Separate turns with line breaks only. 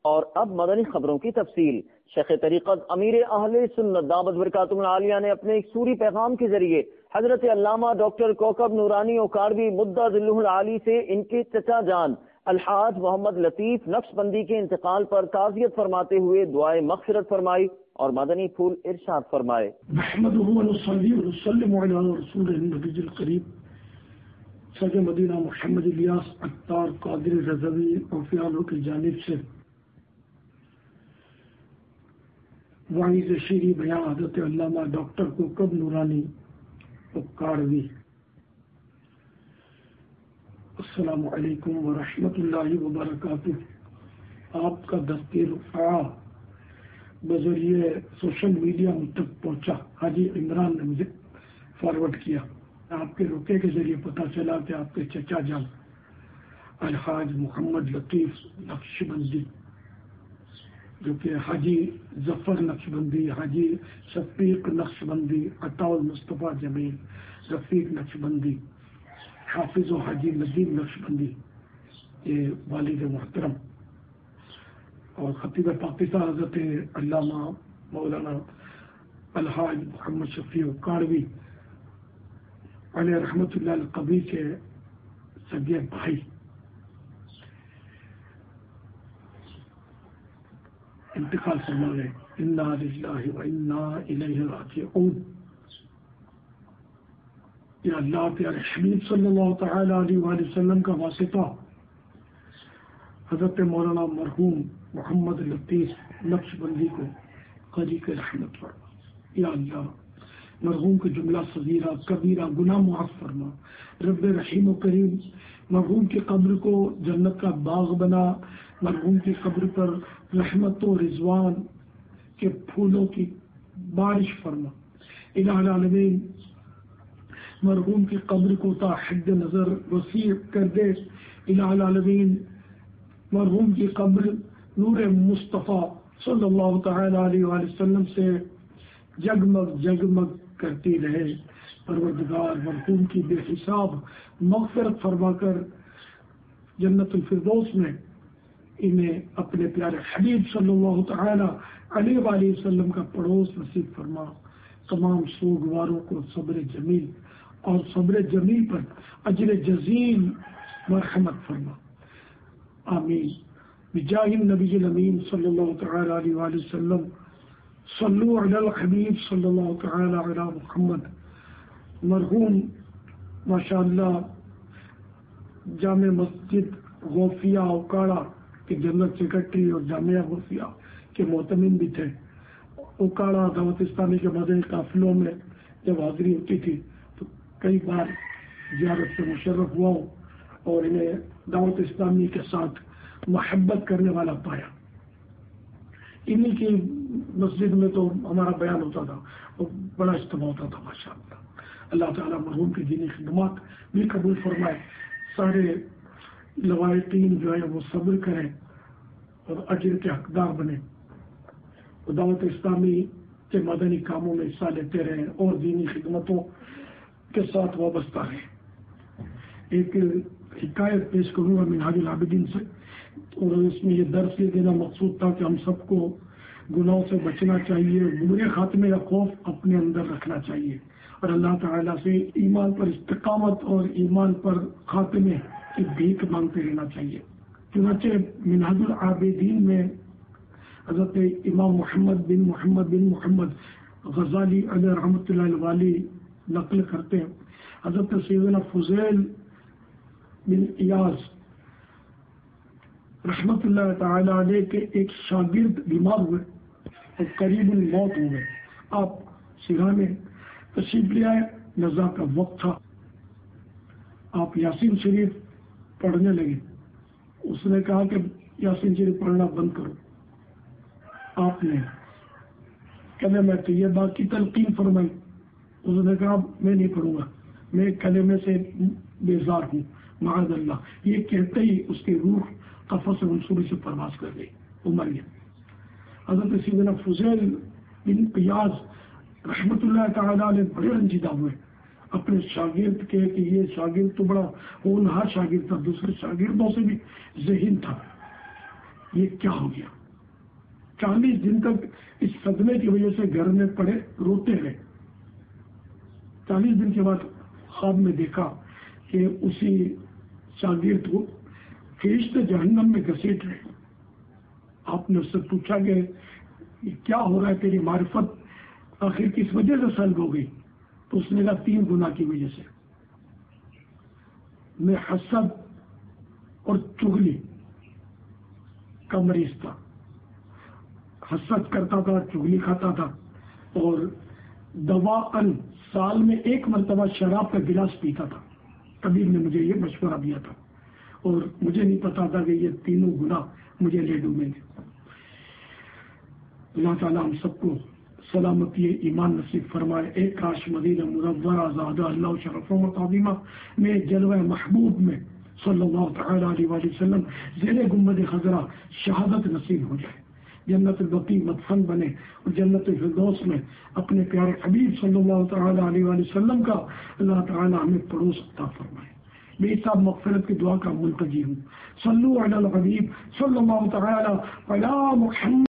اور اب مدنی خبروں کی تفصیل۔ شیخ طریقت امیر اہل سنت دامت برکاتہم العالیہ نے اپنے ایک سوری پیغام کے ذریعے حضرت علامہ ڈاکٹر کوکب نورانی اوکاڑوی مدہ ظلہ العالی سے ان کے چچا جان الحاج محمد لطیف نقشبندی کے انتقال پر تعزیت فرماتے ہوئے دعائے مغفرت فرمائی اور مدنی پھول ارشاد فرمائے۔
نحمدہ ونصلی ونسلم علی رسولہ النبی الکریم سید مدینہ محمد الیاس عطار قادری رضوی اوفیالوں کی جانب سے واعظ شیری بیان حضرت علامہ ڈاکٹر کوکب نورانی اوکاڑوی۔ السلام علیکم ورحمۃ اللہ وبرکاتہ۔ آپ کا دستِ رفع بذریعہ سوشل میڈیا مجھ تک پہنچا۔ حاجی عمران نے مجھے فارورڈ کیا۔ آپ کے رقعے کے ذریعے پتہ چلا کہ آپ کے چچا جان الحاج محمد لطیف نقشبندی جو کہ حاجی ظفر نقشبندی، حاجی شفیق نقشبندی، عطا المصطفیٰ جمیل رفیق نقشبندی، حافظ و حاجی ندیم نقشبندی یہ والد محترم اور خطیب پاکستان حضرت علامہ مولانا الحاج محمد شفیع اوکاڑوی علیہ رحمۃ اللہ القبری کے سگے بھائی انتقال فرما گئے۔ انا للہ و انا الیہ راجعون۔ یا اللہ پیارے حبیب صلی اللہ تعالی علیہ وآلہ وسلم کا واسطہ حضرت مولانا مرحوم محمد لطیف نقشبندی کو قاضی کے رحمت فرما۔ یا اللہ مرحوم کے جملہ صغیرہ کبیرہ گناہ معاف فرما۔ رب رحیم و کریم مرحوم کی قبر کو جنت کا باغ بنا۔ مرحوم کی قبر پر رحمت و رضوان کے پھولوں کی بارش فرما۔ الہ العالمین مرحوم کی قبر کو تا حد نظر وسیع کر دے۔ الہ العالمین مرحوم کی قبر نور مصطفیٰ صلی اللہ تعالی علیہ وآلہ وسلم سے جگمگ جگمگ کرتی رہے۔ پروردگار مرحوم کی بے حساب مغفرت فرما کر جنت الفردوس میں انہیں اپنے پیارے حبیب صلی اللہ تعالی علیہ وآلہ وسلم کا پڑوس نصیب فرما۔ تمام سوگواروں کو صبر جمیل اور صبر جمیل پر اجر جزیل مرحمت فرما۔ آمین بجاہ النبی الامین صلی اللہ تعالی علیہ وآلہ وسلم۔ صلو علی الحبیب صلی اللہ تعالی علی محمد۔ مرحوم ماشاءاللہ جامع مسجد غوثیہ اوکاڑا کے جنرل سیکرٹری اور جامعہ غوثیہ کے معتمن بھی تھے۔ اوکاڑا دعوت اسلامی کے مدنی قافلوں میں جب حاضری ہوتی تھی تو کئی بار زیارت سے مشرف ہوا ہوں اور انہیں دعوت اسلامی کے ساتھ محبت کرنے والا پایا۔ انہی کی مسجد میں تو ہمارا بیان ہوتا تھا اور بڑا اجتماع ہوتا تھا ماشاءاللہ۔ اللہ تعالیٰ مرحوم کی دینی خدمات بھی قبول فرمائے۔ سارے لوائقین جو ہے وہ صبر کریں اور اجر کے حقدار بنے، دعوت اسلامی کے مدنی کاموں میں حصہ لیتے رہیں اور دینی خدمتوں کے ساتھ وابستہ رہیں۔ ایک حکایت پیش کروں گا منہاج العابدین سے، اور اس میں یہ درس یہ دینا مقصود تھا کہ ہم سب کو گناہوں سے بچنا چاہیے، برے خاتمے کا خوف اپنے اندر رکھنا چاہیے اور اللہ تعالیٰ سے ایمان پر استقامت اور ایمان پر خاتمے کی بھیک مانگتے رہنا چاہیے۔ چنانچہ منہاج العابدین میں حضرت امام محمد بن محمد غزالی علیہ رحمۃ اللہ الوالی نقل کرتے ہیں، حضرت سیدنا فضیل بن ایاز رحمت اللہ تعالی علیہ کے ایک شاگرد بیمار ہوئے اور قریب الموت ہوئے۔ آپ سیرہ میں تشریف لے آئے، نزا کا وقت تھا، آپ یاسین شریف پڑھنے لگے۔ اس نے کہا کہ یاسین شریف پڑھنا بند کرو۔ آپ نے کلمہ طیبہ کی تلقین فرمائی۔ اس نے کہا میں نہیں پڑھوں گا، میں کلمے سے بیزار ہوں معاذ اللہ۔ یہ کہتے ہی اس کی روح قفص منصوری سے پرواز کر گئی، عمر گیا۔ حضرت سیدنا فضیل بن ایاز رحمت اللہ تعالی علیہ بڑے رنجیدہ ہوئے اپنے شاگرد کے کہ یہ شاگرد تو بڑا ہونہار شاگرد تھا، دوسرے شاگردوں سے بھی ذہین تھا۔ یہ کیا ہو گیا؟ 40 دن تک اس صدمے کی وجہ سے گھر میں پڑے روتے رہے. 40 دن کے بعد خواب میں دیکھا کہ اسی شاگرد کو فرشتے جہنم میں گھسیٹ رہے. آپ نے اس سے پوچھا کہ یہ کیا ہو رہا ہے، تیری معرفت آخر کس وجہ سے سلب ہو گئی؟ تو اس نے کہا 3 گناہ کی وجہ سے. میں حسد اور چغلی کا مریض تھا. حسد کرتا تھا، چغلی کھاتا تھا، اور دوا سال میں 1 مرتبہ شراب کا گلاس پیتا تھا. طبیب نے مجھے یہ مشورہ دیا تھا اور مجھے نہیں پتا تھا کہ یہ تینوں گناہ مجھے لے ڈوبیں گے. اللہ تعالیٰ ہم سب کو سلامتی ایمان نصیب فرمائے. ایک کاش مدینہ منورہ زادہ اللہ شرف و تعظیمہ میں جلوہ محبوب میں صلی اللہ تعالی علیہ وآلہ وسلم زیر گنبد خضرا شہادت نصیب ہو جائے، جنت البقیع مدفن بنے اور جنت الفردوس میں اپنے پیارے حبیب صلی اللہ تعالی علیہ وآلہ وسلم کا اللہ تعالی ہمیں پڑوس عطا فرمائے. میں صاحب مغفرت کی دعا کا ملتجی ہوں. صلو علی الحبیب صلی اللہ تعالی علی محمد.